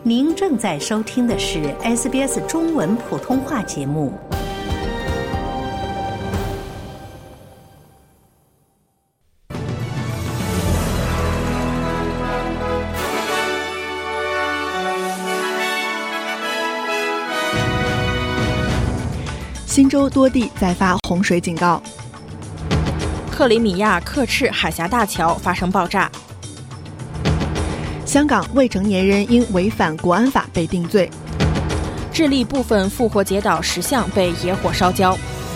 您正在收听的是 SBS 中文普通话节目。 新州多地再发洪水警告。 克里米亚克赤海峡大桥发生爆炸。 香港未成年人因违反国安法被定罪。 智利部分复活节岛石像被野火烧焦。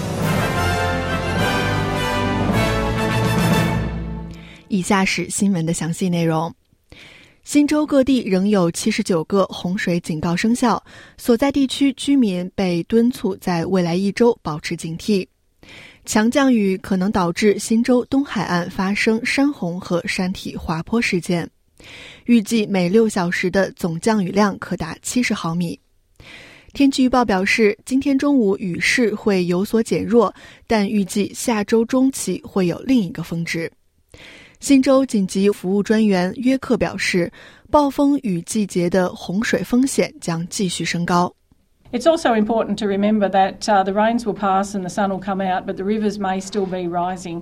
以下是新闻的详细内容。新州各地仍有79个洪水警告生效，所在地区居民被敦促在未来1周保持警惕。强降雨可能导致新州东海岸发生山洪和山体滑坡事件，预计每6小时的总降雨量可达70毫米。天气预报表示，今天中午雨势会有所减弱，但预计下周中期会有另一个峰值。新州紧急服务专员约克表示，暴风雨季节的洪水风险将继续升高。 It's also important to remember that the rains will pass and the sun will come out, but the rivers may still be rising.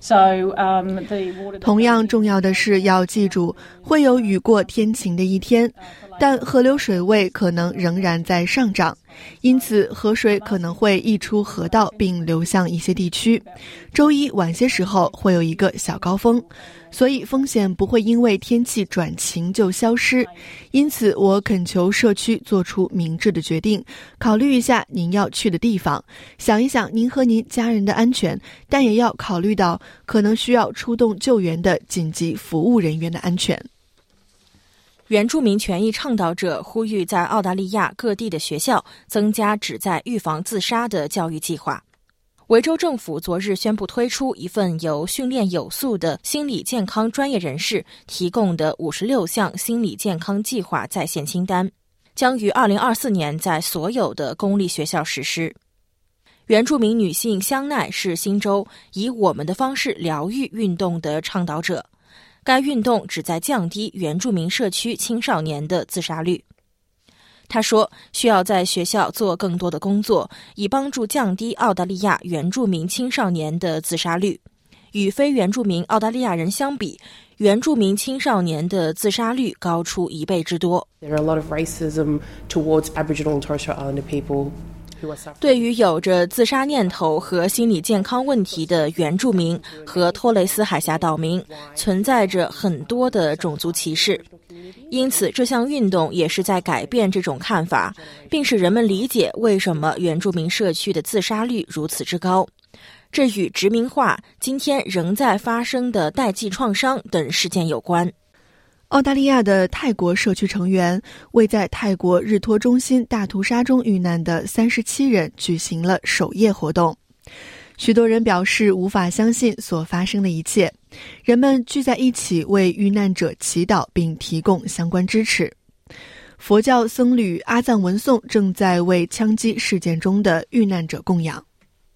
同样重要的是要记住，会有雨过天晴的一天，但河流水位可能仍然在上涨，因此河水可能会溢出河道并流向一些地区。周一晚些时候会有一个小高峰，所以风险不会因为天气转晴就消失。因此我恳求社区做出明智的决定，考虑一下您要去的地方，想一想您和您家人的安全，但也要考虑到可能需要出动救援的紧急服务人员的安全。 原住民权益倡导者呼吁在澳大利亚各地的学校增加旨在预防自杀的教育计划。维州政府昨日宣布推出一份由训练有素的心理健康专业人士提供的56项心理健康计划在线清单，将于2024年在所有的公立学校实施。原住民女性香奈是新州以我们的方式疗愈运动的倡导者，该运动旨在降低原住民社区青少年的自杀率。他说，需要在学校做更多的工作，以帮助降低澳大利亚原住民青少年的自杀率。与非原住民澳大利亚人相比，原住民青少年的自杀率高出1倍之多。 There are a lot of racism towards Aboriginal and Torres Strait Islander people. 对于有着自杀念头和心理健康问题的原住民和托雷斯海峡岛民，存在着很多的种族歧视。因此，这项运动也是在改变这种看法，并使人们理解为什么原住民社区的自杀率如此之高。这与殖民化、今天仍在发生的代际创伤等事件有关。 澳大利亚的泰国社区成员为在泰国日托中心大屠杀中遇难的37人举行了守夜活动。许多人表示无法相信所发生的一切，人们聚在一起为遇难者祈祷并提供相关支持。佛教僧侣阿藏文颂正在为枪击事件中的遇难者供养。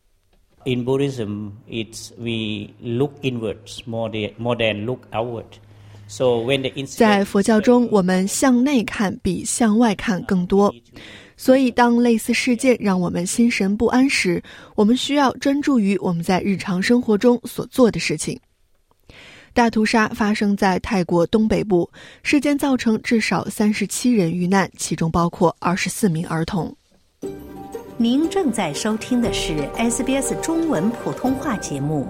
In Buddhism, we look inwards more than look outward. 在佛教中，我们向内看比向外看更多，所以当类似事件让我们心神不安时，我们需要专注于我们在日常生活中所做的事情。大屠杀发生在泰国东北部，事件造成至少37人遇难，其中包括24名儿童。 您正在收听的是 SBS 中文普通话节目。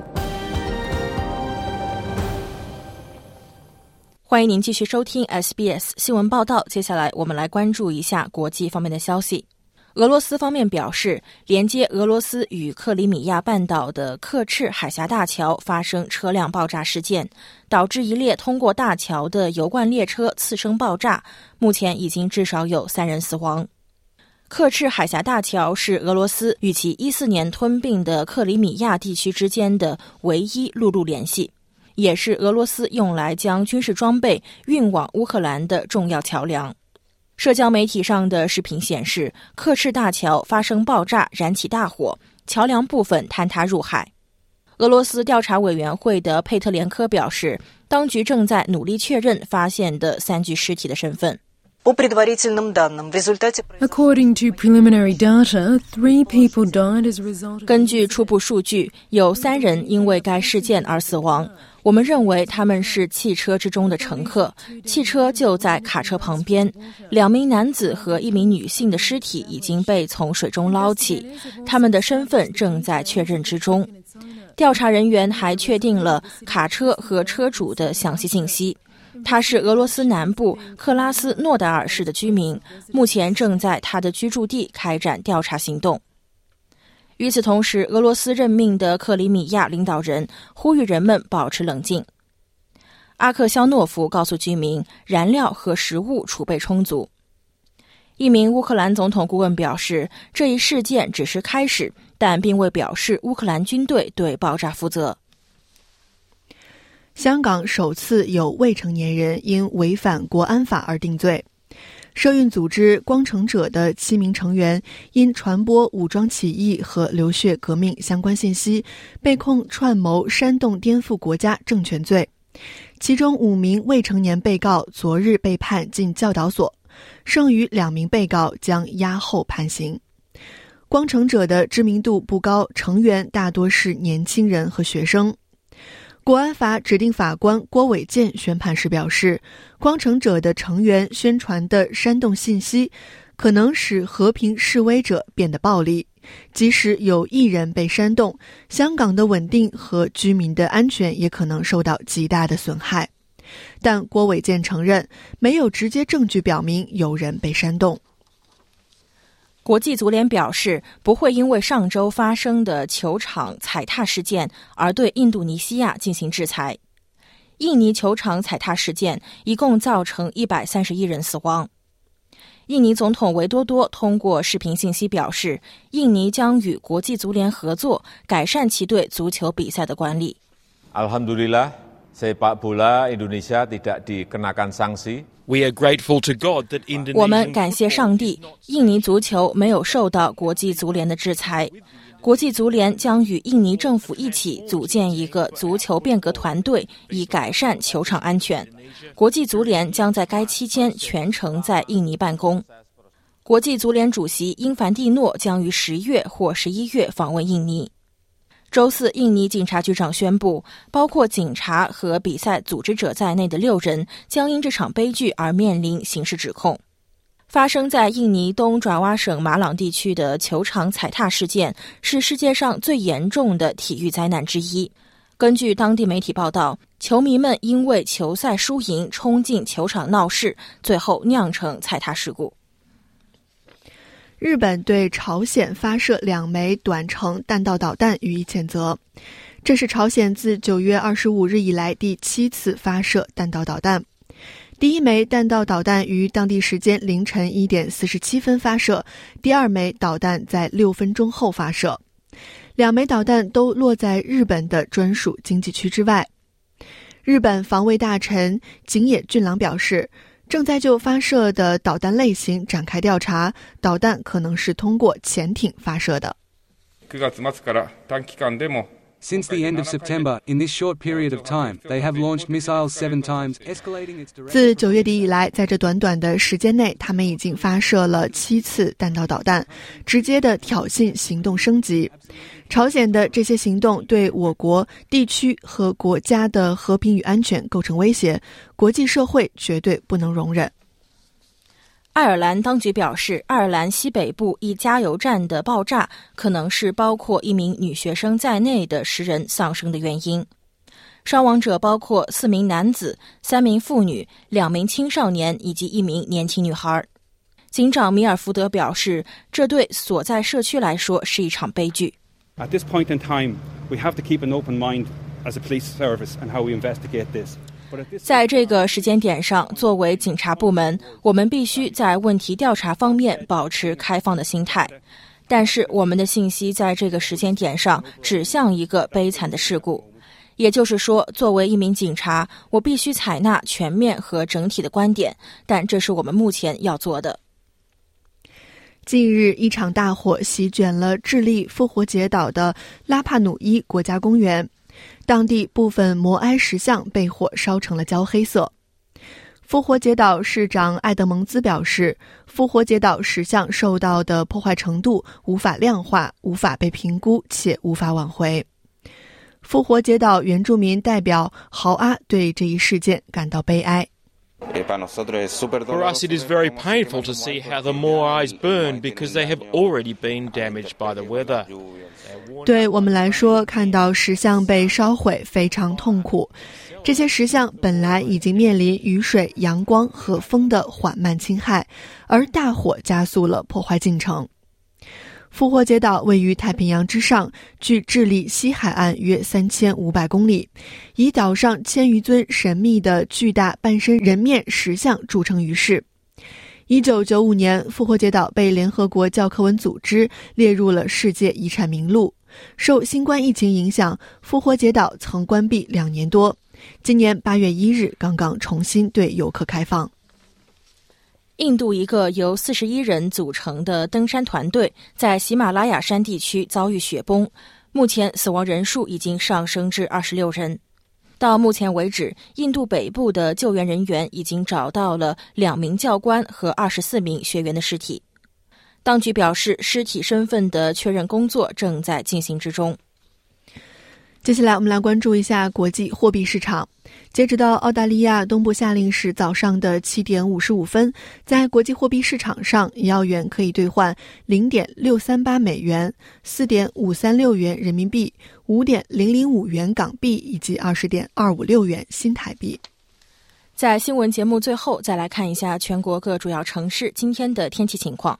欢迎您继续收听 SBS 新闻报道。接下来我们来关注一下国际方面的消息。俄罗斯方面表示，连接俄罗斯与克里米亚半岛的克赤海峡大桥发生车辆爆炸事件，导致一列通过大桥的油罐列车次生爆炸，目前已经至少有3人死亡。克赤海峡大桥是俄罗斯与其14年吞并的克里米亚地区之间的唯一陆路联系，也是俄罗斯用来将军事装备运往乌克兰的重要桥梁。社交媒体上的视频显示，克赤大桥发生爆炸，燃起大火，桥梁部分坍塌入海。俄罗斯调查委员会的佩特连科表示，当局正在努力确认发现的3具尸体的身份。 According to preliminary data, 3 people died as a result of... 根据初步数据，有3人因为该事件而死亡。我们认为他们是汽车之中的乘客，汽车就在卡车旁边。2名男子和1名女性的尸体已经被从水中捞起，他们的身份正在确认之中。调查人员还确定了卡车和车主的详细信息。他是俄罗斯南部克拉斯诺达尔市的居民，目前正在他的居住地开展调查行动。与此同时，俄罗斯任命的克里米亚领导人呼吁人们保持冷静。阿克肖诺夫告诉居民，燃料和食物储备充足。一名乌克兰总统顾问表示，这一事件只是开始，但并未表示乌克兰军队对爆炸负责。 香港首次有未成年人因违反国安法而定罪。社运组织光城者的7名成员因传播武装起义和流血革命相关信息，被控串谋煽动颠覆国家政权罪。其中5名未成年被告昨日被判进教导所，剩余2名被告将押后判刑。光城者的知名度不高，成员大多是年轻人和学生。国安法指定法官郭伟健宣判时表示，光城者的成员宣传的煽动信息可能使和平示威者变得暴力，即使有1人被煽动，香港的稳定和居民的安全也可能受到极大的损害。但郭伟健承认，没有直接证据表明有人被煽动。 国际足联表示，不会因为上周发生的球场踩踏事件而对印度尼西亚进行制裁。印尼球场踩踏事件一共造成131人死亡。印尼总统维多多通过视频信息表示，印尼将与国际足联合作，改善其对足球比赛的管理。 Alhamdulillah, sepak bola Indonesia tidak dikenakan sanksi.We are grateful to God that Indonesia... 我们感谢上帝，印尼足球没有受到国际足联的制裁。国际足联将与印尼政府一起组建一个足球变革团队，以改善球场安全。国际足联将在该期间全程在印尼办公。国际足联主席英凡蒂诺将于10月或11月访问印尼。周四，印尼警察局长宣布，包括警察和比赛组织者在内的6人将因这场悲剧而面临刑事指控。发生在印尼东爪哇省马朗地区的球场踩踏事件是世界上最严重的体育灾难之一。根据当地媒体报道，球迷们因为球赛输赢冲进球场闹事，最后酿成踩踏事故。 日本对朝鲜发射2枚短程弹道导弹予以谴责，这是朝鲜自9月25日以来第7次发射弹道导弹。第1枚弹道导弹于当地时间凌晨1点47分发射，第2枚导弹在6分钟后发射。2枚导弹都落在日本的专属经济区之外。日本防卫大臣井野俊郎表示，正在就发射的导弹类型展开调查，导弹可能是通过潜艇发射的。 Since the end of September, in this short period of time, they have launched missiles 7 times, escalating its direction. 自9月底以来，在这短短的时间内，他们已经发射了7次弹道导弹，直接的挑衅行动升级。朝鲜的这些行动对我国地区和国家的和平与安全构成威胁，国际社会绝对不能容忍。 爱尔兰当局表示，爱尔兰西北部一加油站的爆炸可能是包括1名女学生在内的10人丧生的原因。伤亡者包括4名男子、3名妇女、2名青少年以及1名年轻女孩。警长米尔福德表示，这对所在社区来说是一场悲剧。 At this point in time, we have to keep an open mind as a police service and how we investigate this. 在这个时间点上，作为警察部门，我们必须在问题调查方面保持开放的心态。但是我们的信息在这个时间点上指向一个悲惨的事故。也就是说，作为一名警察，我必须采纳全面和整体的观点，但这是我们目前要做的。 近日，一场大火席卷了智利复活节岛的拉帕努伊国家公园。当地部分摩埃石像被火烧成了焦黑色。 复活节岛市长艾德蒙兹表示，复活节岛10项受到的破坏程度无法量化、无法被评估且无法挽回。复活节岛原住民代表豪阿对这一事件感到悲哀。 For us, it is very painful to see how the Moais burn because they have already been damaged by the weather. 对我们来说，看到石像被烧毁非常痛苦。这些石像本来已经面临雨水、阳光和风的缓慢侵害，而大火加速了破坏进程。复活节岛位于太平洋之上，距智利西海岸约3500公里，以岛上1000余尊神秘的巨大半身人面石像著称于世。1995年，复活节岛被联合国教科文组织列入了世界遗产名录。受新冠疫情影响，复活节岛曾关闭2年多，今年8月1日刚刚重新对游客开放。 印度一个由41人组成的登山团队在喜马拉雅山地区遭遇雪崩，目前死亡人数已经上升至26人。到目前为止，印度北部的救援人员已经找到了2名教官和24名学员的尸体。当局表示，尸体身份的确认工作正在进行之中。 接下来我们来关注一下国际货币市场。截止到澳大利亚东部夏令时早上的7点55分，在国际货币市场上，1澳元可以兑换 0.638 美元、4.536 元人民币、5.005 元港币以及 20.256 元新台币。 在新闻节目最后，再来看一下全国各主要城市今天的天气情况。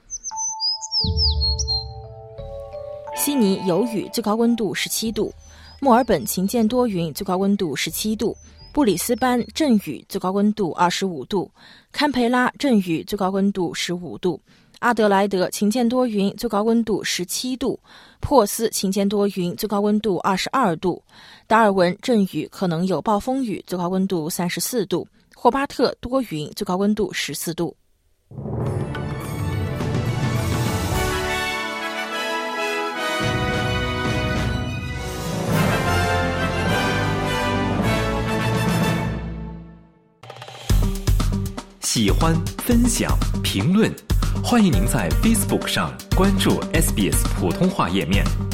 悉尼有雨，最高温度17度；墨尔本晴间多云，最高温度17度；布里斯班阵雨，最高温度25度；堪培拉阵雨，最高温度15度；阿德莱德晴间多云，最高温度17度；珀斯晴间多云，最高温度22度；达尔文阵雨，可能有暴风雨，最高温度34度；霍巴特多云，最高温度14度。 喜欢、分享、评论，欢迎您在 Facebook 上关注 SBS 普通话页面。